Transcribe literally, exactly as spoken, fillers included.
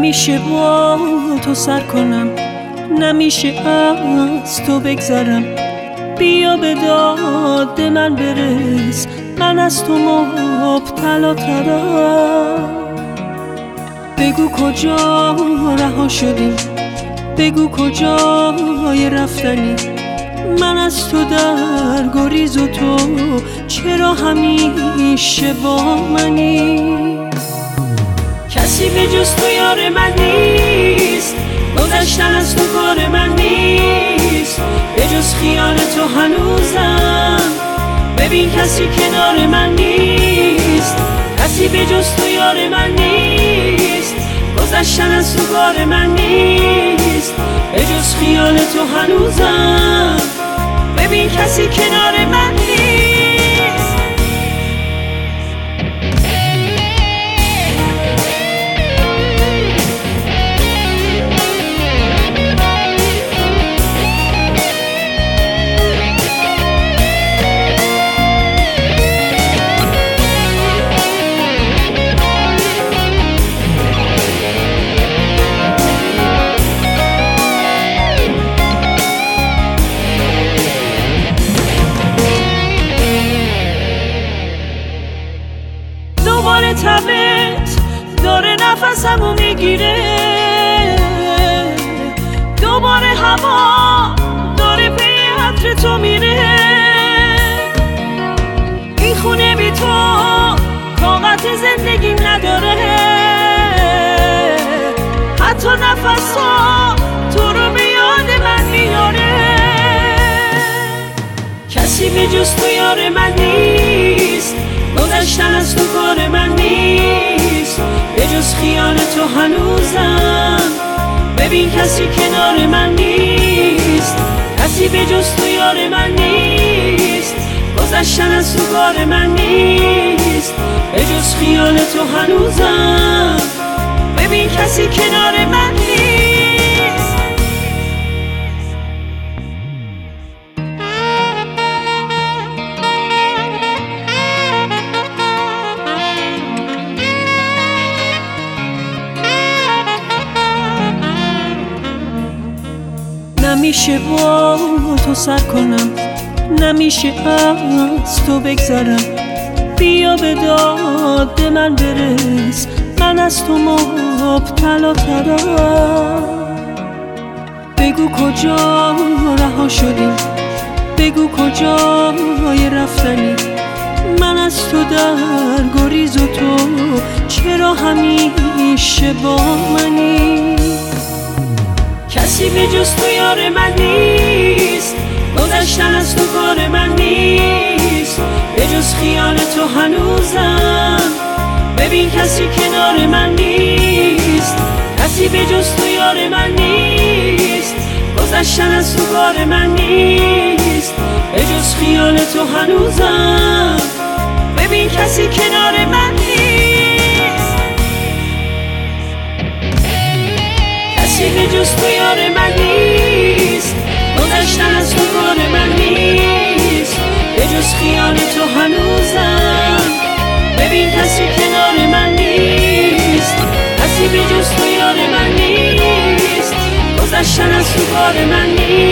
نمیشه با تو سر کنم، نمیشه از تو بگذرم. بیا به داد من برس، من از تو مبتلا ترم. بگو کجا رها شدی، بگو کجای رفتنی. من از تو در گریز و تو چرا همیشه با منی؟ کسی به جز تو یار من نیست، گذشتن از تو کار من نیست. به جز خیال تو هنوزم ببین کسی کنار من نیست. کسی به جز تو یار من نیست، گذشتن از تو کار من نیست. به جز خیال تو هنوزم ببین کسی کنار من نیست. دوباره تبت داره نفسمو میگیره، دوباره هوا داره پی عطر تو میره. این خونه بی تو طاقت زندگیم نداره، حتی نفسا تو رو به یاد من میاره. کسی به جز تو یار من نیست، گذشتن از تو کار من نیست. به جز خیال تو هنوزم ببین کسی کنار من نیست. کسی به جز تو یار من نیست، گذشتن از تو کار من نیست. به جز خیال تو هنوزم ببین کسی کنار من نیست. نمیشه با تو سر کنم، نمیشه از تو بگذرم. بیا به داد من برس، من از تو مبتلا ترم. بگو کجا رها شدی، بگو کجای رفتنی. من از تو در گریز و تو چرا همیشه با منی؟ کسی به جز تو یار من نیست، گذشتن از تو کار من نیست. به جز خیال تو هنوزم ببین کسی کنار من نیست. کسی به جز تو یار من نیست، گذشتن از تو کار من نیست. به جز خیال تو هنوزم ببین کسی کنار من نیست. کسی به جز تو یار من نیست، گذشتن از تو کار من نیست. به جز خیال تو هنوزم ببین کسی کنار من نیست. کسی به جز تو یار من نیست، گذشتن از تو کار من نیست.